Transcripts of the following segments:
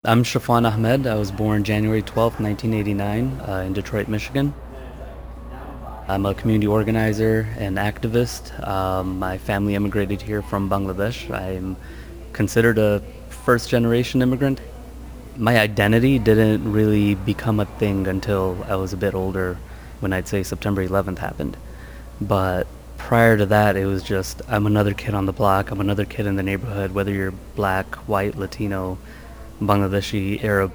I'm Shafwan Ahmed. I was born January 12th, 1989, in Detroit, Michigan. I'm a community organizer and activist. My family immigrated here from Bangladesh. I'm considered a first generation immigrant. My identity didn't really become a thing until I was a bit older, when I'd say September 11th happened. But prior to that, it was just I'm another kid on the block, I'm another kid in the neighborhood, whether you're black, white, Latino, Bangladeshi, Arab.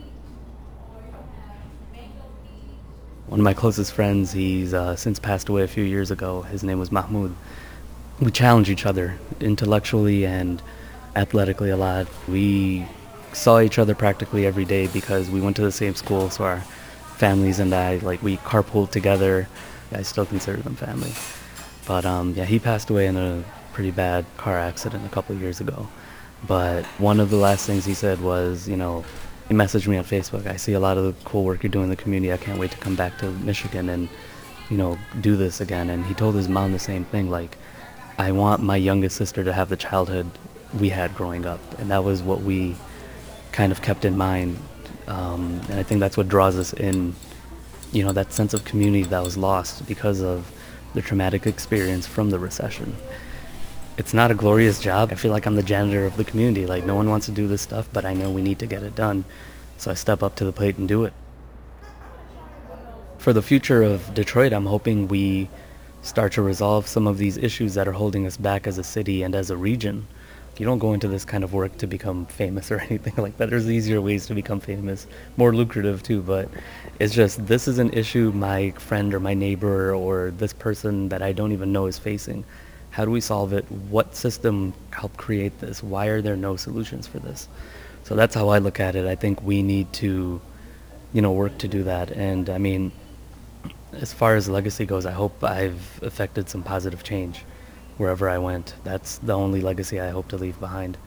One of my closest friends, he's since passed away a few years ago. His name was Mahmoud. We challenge each other intellectually and athletically a lot. We saw each other practically every day because we went to the same school, so our families and I, like, we carpooled together. I still consider them family. But yeah, he passed away in a pretty bad car accident a couple of years ago. But one of the last things he said was, he messaged me on Facebook. I see a lot of the cool work you're doing in the community. I can't wait to come back to Michigan and, do this again. And he told his mom the same thing. Like, I want my youngest sister to have the childhood we had growing up. And that was what we kind of kept in mind. And I think that's what draws us in, that sense of community that was lost because of the traumatic experience from the recession. It's not a glorious job. I feel like I'm the janitor of the community. Like, no one wants to do this stuff, but I know we need to get it done. So I step up to the plate and do it. For the future of Detroit, I'm hoping we start to resolve some of these issues that are holding us back as a city and as a region. You don't go into this kind of work to become famous or anything like that. There's easier ways to become famous, more lucrative too, but it's just this is an issue my friend or my neighbor or this person that I don't even know is facing. How do we solve it? What system helped create this? Why are there no solutions for this? So that's how I look at it. I think we need to, work to do that. And I mean, as far as legacy goes, I hope I've affected some positive change wherever I went. That's the only legacy I hope to leave behind.